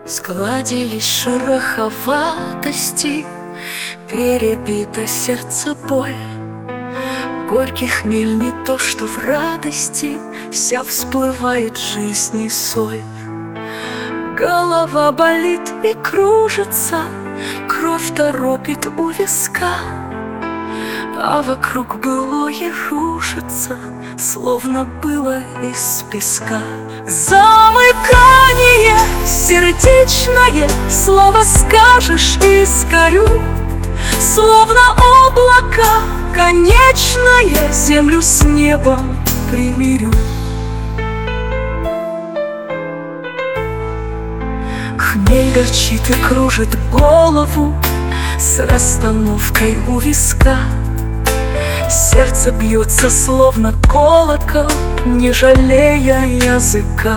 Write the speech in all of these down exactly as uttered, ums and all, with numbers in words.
Сгладились шероховатости, перебито сердце боль. Горький хмель не то, что в радости вся всплывает жизни соль. Голова болит и кружится, кровь торопит у виска, а вокруг былое рушится, словно было из песка. Замыкание сердечное, слово скажешь и сгорю, словно облака конечное, землю с небом примирю. Хмель горчит и кружит голову с расстановкой у виска. Сердце бьется, словно колокол, не жалея языка.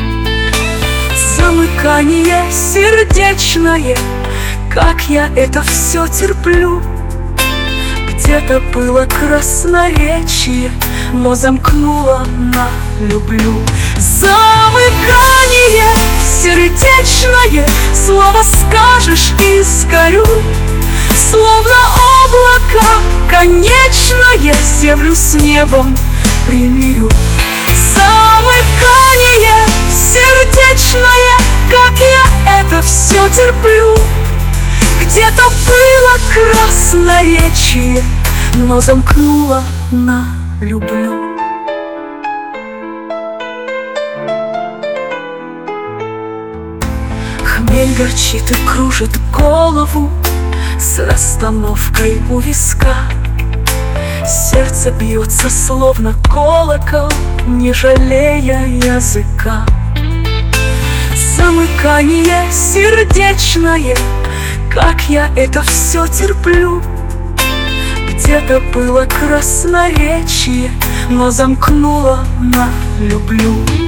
Замыкание сердечное, как я это все терплю. Где-то было красноречие, но замкнуло на люблю. Замыкание сердечное, слово скажешь и сгорю, словно облака конечное, землю с небом примирю. Замыкание сердечное, как я это все терплю. Где-то было красноречие, но замкнуло на люблю. Хмель горчит и кружит голову с расстановкой у виска. Сердце бьется, словно колокол, не жалея языка. Замыкание сердечное, как я это все терплю. Где-то было красноречие, но замкнуло на люблю.